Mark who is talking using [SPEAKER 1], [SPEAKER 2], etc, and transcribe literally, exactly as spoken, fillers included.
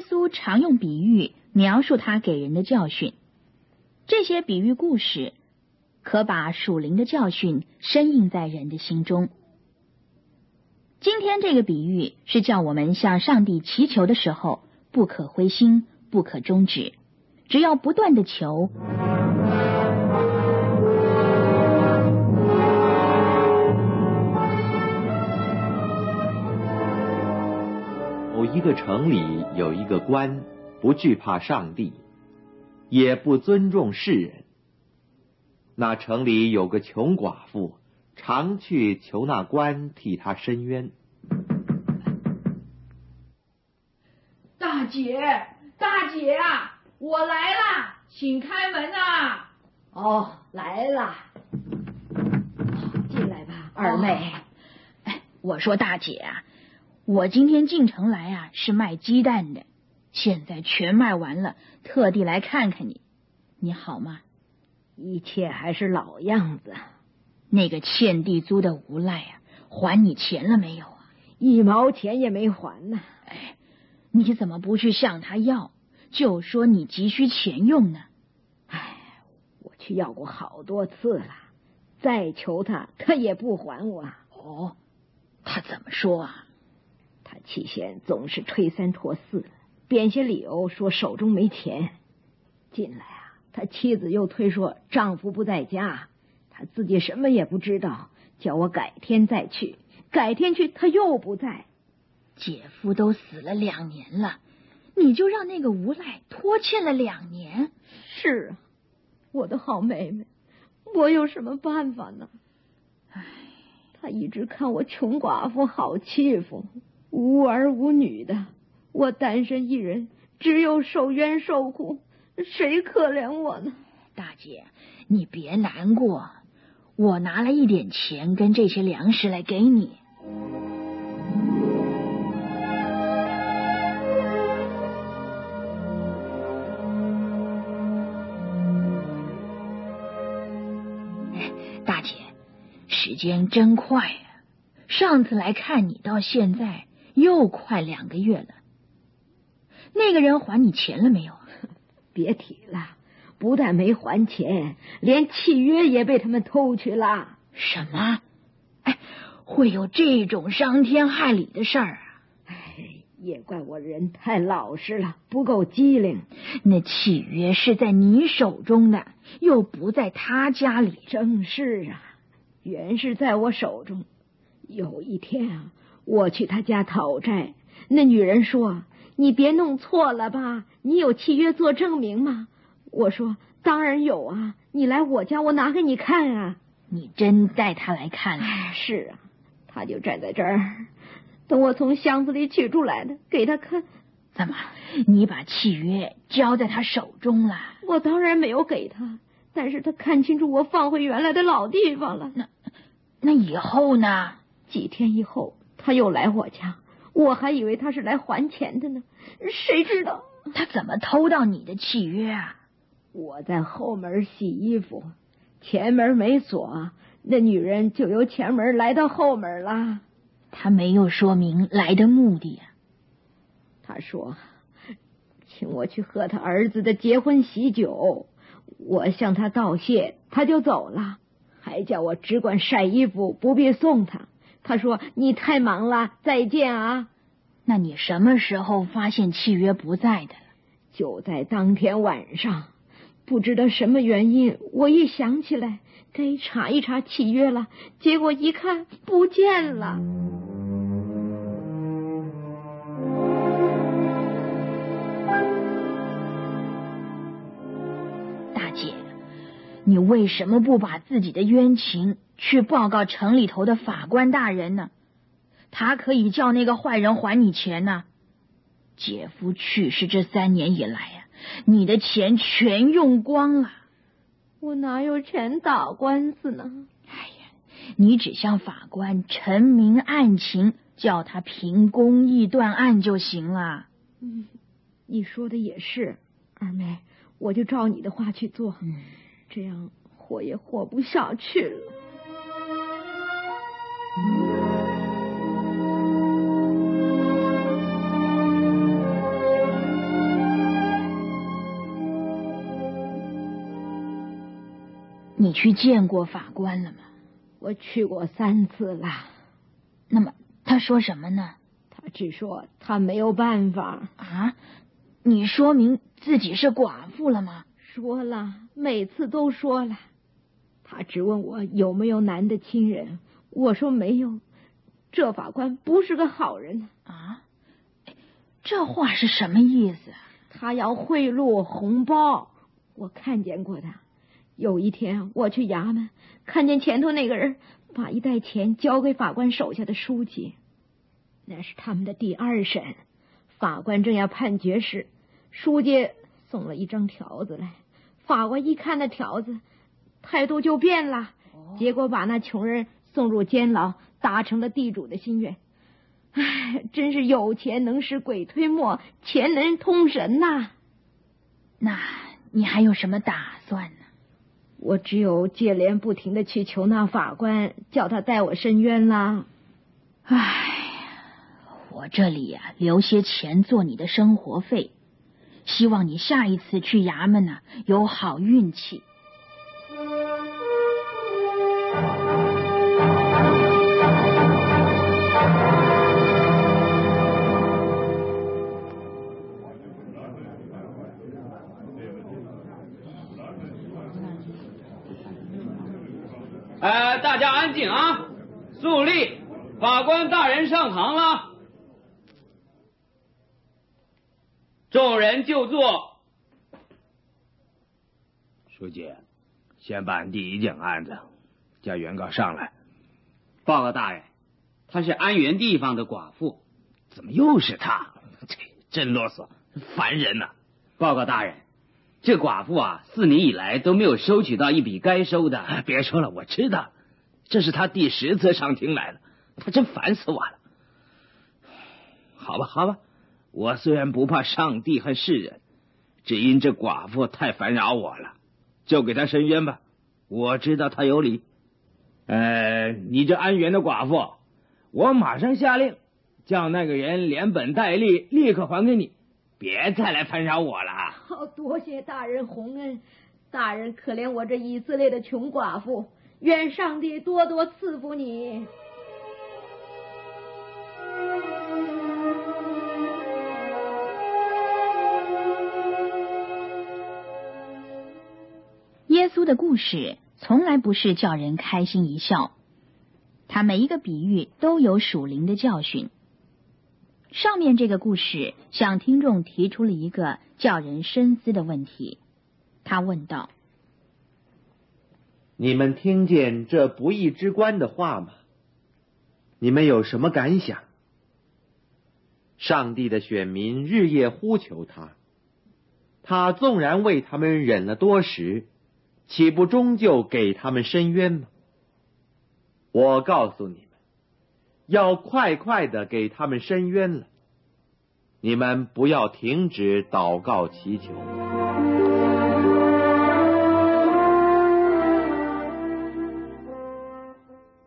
[SPEAKER 1] 稣常用比喻描述他给人的教训，这些比喻故事可把属灵的教训深印在人的心中。今天这个比喻是叫我们向上帝祈求的时候不可灰心，不可终止，只要不断的求。
[SPEAKER 2] 某一个城里有一个官，不惧怕上帝，也不尊重世人。那城里有个穷寡妇，常去求那官替他伸冤。
[SPEAKER 3] 大姐，大姐啊，我来了，请开门啊！
[SPEAKER 4] 哦，来了，进来吧，二妹。
[SPEAKER 1] 哦、哎，我说大姐啊，我今天进城来啊，是卖鸡蛋的，现在全卖完了，特地来看看你，你好吗？
[SPEAKER 4] 一切还是老样子。
[SPEAKER 1] 那个欠地租的无赖啊，还你钱了没有啊？
[SPEAKER 4] 一毛钱也没还呢。
[SPEAKER 1] 哎，你怎么不去向他要，就说你急需钱用呢？
[SPEAKER 4] 哎，我去要过好多次了，再求他，他也不还我。
[SPEAKER 1] 哦，他怎么说啊？
[SPEAKER 4] 他起先总是推三拖四，编些理由说手中没钱。近来啊，他妻子又推说丈夫不在家，他自己什么也不知道，叫我改天再去。改天去他又不在。
[SPEAKER 1] 姐夫都死了两年了，你就让那个无赖拖欠了两年。
[SPEAKER 4] 是啊，我的好妹妹，我有什么办法呢？
[SPEAKER 1] 唉，
[SPEAKER 4] 他一直看我穷寡妇好欺负，无儿无女的，我单身一人，只有受冤受苦，谁可怜我呢？
[SPEAKER 1] 大姐，你别难过，我拿了一点钱跟这些粮食来给你。大姐，时间真快啊！上次来看你到现在又快两个月了。那个人还你钱了没有？
[SPEAKER 4] 别提了，不但没还钱，连契约也被他们偷去了。
[SPEAKER 1] 什么？哎，会有这种伤天害理的事儿啊？
[SPEAKER 4] 哎，也怪我人太老实了，不够机灵。
[SPEAKER 1] 那契约是在你手中的，又不在他家里。
[SPEAKER 4] 正是啊，原是在我手中。有一天啊，我去他家讨债，那女人说：“你别弄错了吧？你有契约做证明吗？”我说：“当然有啊，你来我家，我拿给你看啊。”
[SPEAKER 1] 你真带他来看了？
[SPEAKER 4] 哎，是啊，他就站在这儿，等我从箱子里取出来的，给他看。
[SPEAKER 1] 怎么，你把契约交在他手中了？
[SPEAKER 4] 我当然没有给他，但是他看清楚我放回原来的老地方了。
[SPEAKER 1] 那那以后呢？
[SPEAKER 4] 几天以后，他又来我家，我还以为他是来还钱的呢，谁知道
[SPEAKER 1] 他怎么偷到你的契约啊？
[SPEAKER 4] 我在后门洗衣服，前门没锁，那女人就由前门来到后门了。
[SPEAKER 1] 他没有说明来的目的啊。
[SPEAKER 4] 他说请我去喝他儿子的结婚喜酒，我向他道谢，他就走了，还叫我只管晒衣服，不必送他。他说你太忙了，再见啊。
[SPEAKER 1] 那你什么时候发现契约不在的？
[SPEAKER 4] 就在当天晚上，不知道什么原因，我一想起来该查一查契约了，结果一看不见了。
[SPEAKER 1] 大姐，你为什么不把自己的冤情去报告城里头的法官大人呢？他可以叫那个坏人还你钱呢。姐夫去世这三年以来啊，你的钱全用光了。
[SPEAKER 4] 我哪有钱打官司呢？
[SPEAKER 1] 哎呀，你只向法官陈明案情，叫他凭公义断案就行了。
[SPEAKER 4] 嗯，你说的也是，二妹，我就照你的话去做。
[SPEAKER 1] 嗯，
[SPEAKER 4] 这样活也活不下去了。
[SPEAKER 1] 你去见过法官了吗？
[SPEAKER 4] 我去过三次了。
[SPEAKER 1] 那么他说什么呢？
[SPEAKER 4] 他只说他没有办法。
[SPEAKER 1] 啊？你说明自己是寡妇了吗？
[SPEAKER 4] 说了，每次都说了。他只问我有没有男的亲人，我说没有。这法官不是个好人
[SPEAKER 1] 啊！这话是什么意思？
[SPEAKER 4] 他要贿赂红包，我看见过的。有一天我去衙门，看见前头那个人把一袋钱交给法官手下的书记，那是他们的第二审。法官正要判决时，书记送了一张条子来，法官一看那条子，态度就变了，结果把那穷人送入监牢，达成了地主的心愿。唉，真是有钱能使鬼推磨，钱能通神呐、啊。
[SPEAKER 1] 那你还有什么打算呢？
[SPEAKER 4] 我只有接连不停的去求那法官，叫他带我申冤啦。
[SPEAKER 1] 唉，我这里呀、啊、留些钱做你的生活费，希望你下一次去衙门呢、啊、有好运气。
[SPEAKER 5] 呃，大家安静啊！肃立，法官大人上堂了。众人就坐。
[SPEAKER 6] 书记，先办第一件案子，叫原告上来。
[SPEAKER 5] 报告大人，她是安源地方的寡妇。
[SPEAKER 6] 怎么又是她？这真啰嗦，烦人呐、啊！
[SPEAKER 5] 报告大人，这寡妇啊，四年以来都没有收取到一笔该收的。
[SPEAKER 6] 啊、别说了，我知道，这是他第十次上庭来了，他真烦死我了。好吧，好吧，我虽然不怕上帝和世人，只因这寡妇太烦扰我了，就给他申冤吧。我知道他有理。呃，你这安源的寡妇，我马上下令，叫那个人连本带利立刻还给你。别再来烦扰我了。
[SPEAKER 4] 好，多谢大人洪恩，大人可怜我这以色列的穷寡妇，愿上帝多多赐福你。
[SPEAKER 1] 耶稣的故事从来不是叫人开心一笑，他每一个比喻都有属灵的教训。上面这个故事向听众提出了一个叫人深思的问题。他问道：
[SPEAKER 2] 你们听见这不义之官的话吗？你们有什么感想？上帝的选民日夜呼求他，他纵然为他们忍了多时，岂不终究给他们伸冤吗？我告诉你们，要快快的给他们伸冤了。你们不要停止祷告祈求。